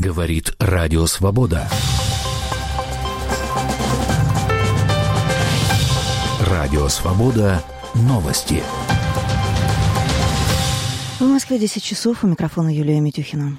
Говорит Радио Свобода. Радио Свобода. Новости. В Москве 10 часов. У микрофона Юлия Митюхина.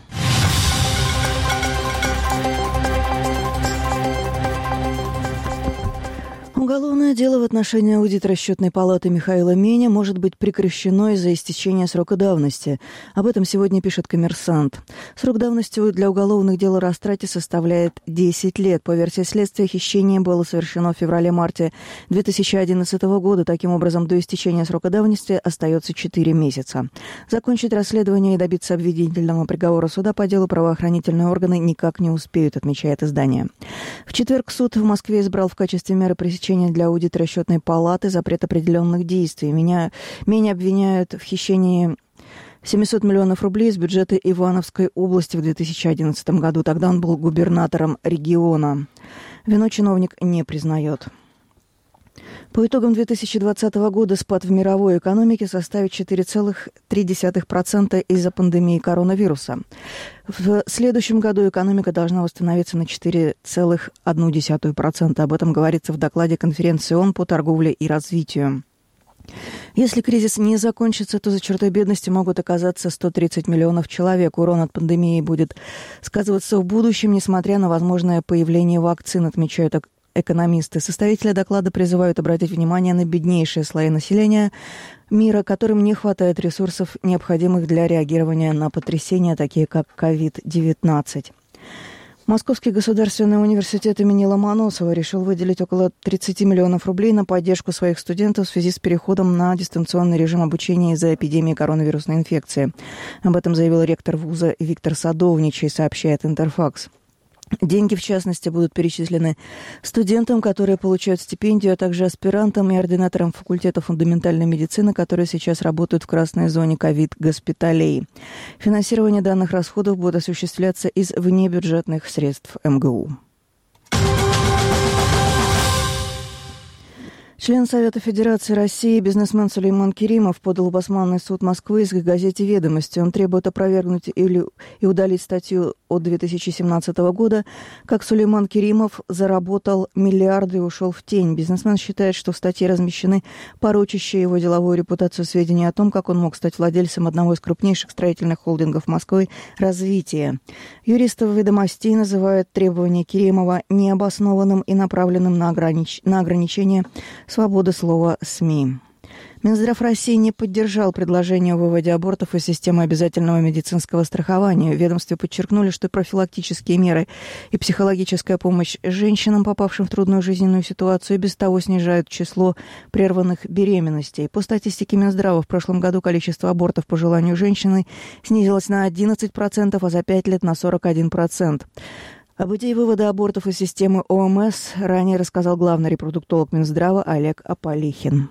Уголовное дело в отношении аудитора Счетной палаты Михаила Меня может быть прекращено из-за истечения срока давности. Об этом сегодня пишет «Коммерсант». Срок давности для уголовных дел о растрате составляет 10 лет. По версии следствия, хищение было совершено в феврале-марте 2011 года. Таким образом, до истечения срока давности остается 4 месяца. Закончить расследование и добиться обвинительного приговора суда по делу правоохранительные органы никак не успеют, отмечает издание. В четверг суд в Москве избрал в качестве меры пресечения для аудитора Счетной палаты запрет определенных действий. Меня обвиняют в хищении 700 миллионов рублей из бюджета Ивановской области в 2011 году. Тогда он был губернатором региона. Вину чиновник не признает. По итогам 2020 года спад в мировой экономике составит 4,3% из-за пандемии коронавируса. В следующем году экономика должна восстановиться на 4,1%. Об этом говорится в докладе конференции ООН по торговле и развитию. Если кризис не закончится, то за чертой бедности могут оказаться 130 миллионов человек. Урон от пандемии будет сказываться в будущем, несмотря на возможное появление вакцин, отмечают экономисты. Составители доклада призывают обратить внимание на беднейшие слои населения мира, которым не хватает ресурсов, необходимых для реагирования на потрясения, такие как COVID-19. Московский государственный университет имени Ломоносова решил выделить около 30 миллионов рублей на поддержку своих студентов в связи с переходом на дистанционный режим обучения из-за эпидемии коронавирусной инфекции. Об этом заявил ректор вуза Виктор Садовничий, сообщает Интерфакс. Деньги, в частности, будут перечислены студентам, которые получают стипендию, а также аспирантам и ординаторам факультета фундаментальной медицины, которые сейчас работают в красной зоне ковид-госпиталей. Финансирование данных расходов будет осуществляться из внебюджетных средств МГУ. Член Совета Федерации России, бизнесмен Сулейман Керимов подал в Басманный суд Москвы из газете «Ведомости». Он требует опровергнуть и удалить статью от 2017 года, как Сулейман Керимов заработал миллиарды и ушел в тень. Бизнесмен считает, что в статье размещены порочащие его деловую репутацию сведения о том, как он мог стать владельцем одного из крупнейших строительных холдингов Москвы «Развитие». Юристы «Ведомостей» называют требование Керимова необоснованным и направленным на ограничение свободы слова СМИ. Минздрав России не поддержал предложение о выводе абортов из системы обязательного медицинского страхования. В ведомстве подчеркнули, что профилактические меры и психологическая помощь женщинам, попавшим в трудную жизненную ситуацию, и без того снижают число прерванных беременностей. По статистике Минздрава, в прошлом году количество абортов по желанию женщины снизилось на 11%, а за 5 лет на 41%. Об идее вывода абортов из системы ОМС ранее рассказал главный репродуктолог Минздрава Олег Аполихин.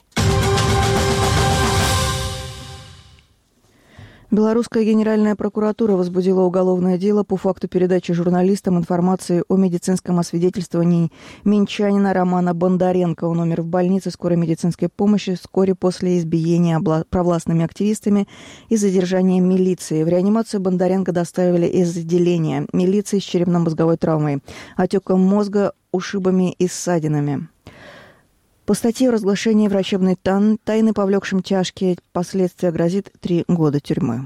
Белорусская генеральная прокуратура возбудила уголовное дело по факту передачи журналистам информации о медицинском освидетельствовании минчанина Романа Бондаренко. Он умер в больнице скорой медицинской помощи вскоре после избиения провластными активистами и задержания милиции. В реанимацию Бондаренко доставили из отделения милиции с черепно-мозговой травмой, отеком мозга, ушибами и ссадинами. По статье о разглашении врачебной тайны, повлекшим тяжкие последствия, грозит 3 года тюрьмы.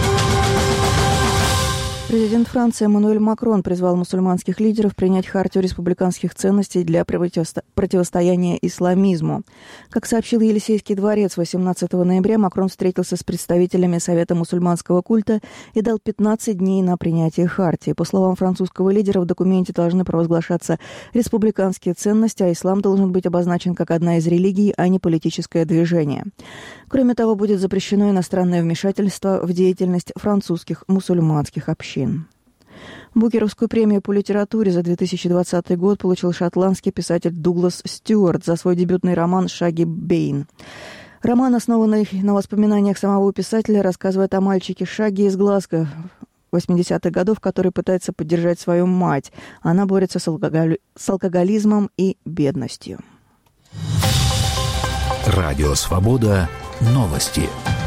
Президент Франции Эммануэль Макрон призвал мусульманских лидеров принять хартию республиканских ценностей для противостояния исламизму. Как сообщил Елисейский дворец, 18 ноября Макрон встретился с представителями Совета мусульманского культа и дал 15 дней на принятие хартии. По словам французского лидера, в документе должны провозглашаться республиканские ценности, а ислам должен быть обозначен как одна из религий, а не политическое движение. Кроме того, будет запрещено иностранное вмешательство в деятельность французских мусульманских общин. Букеровскую премию по литературе за 2020 год получил шотландский писатель Дуглас Стюарт за свой дебютный роман «Шаги Бэйн». Роман, основанный на воспоминаниях самого писателя, рассказывает о мальчике Шаги из Глазго 80-х годов, который пытается поддержать свою мать. Она борется с алкоголизмом и бедностью. Радио «Свобода». Новости.